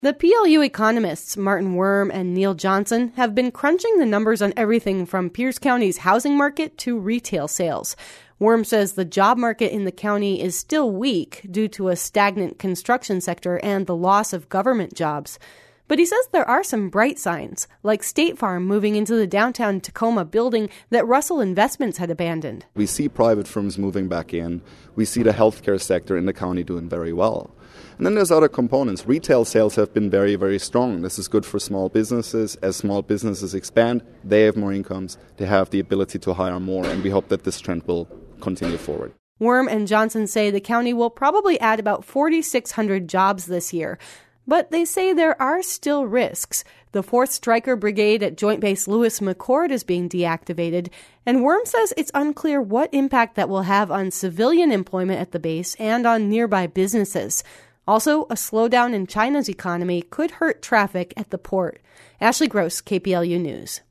The PLU economists Martin Worm and Neil Johnson have been crunching the numbers on everything from Pierce County's housing market to retail sales. Worm says the job market in the county is still weak due to a stagnant construction sector and the loss of government jobs. But he says there are some bright signs, like State Farm moving into the downtown Tacoma building that Russell Investments had abandoned. We see private firms moving back in. We see the healthcare sector in the county doing very well. And then there's other components. Retail sales have been very, very strong. This is good for small businesses. As small businesses expand, they have more incomes. They have the ability to hire more, and we hope that this trend will continue forward. Worm and Johnson say the county will probably add about 4,600 jobs this year. But they say there are still risks. The 4th Stryker Brigade at Joint Base Lewis McChord is being deactivated, and Worm says it's unclear what impact that will have on civilian employment at the base and on nearby businesses. Also, a slowdown in China's economy could hurt traffic at the port. Ashley Gross, KPLU News.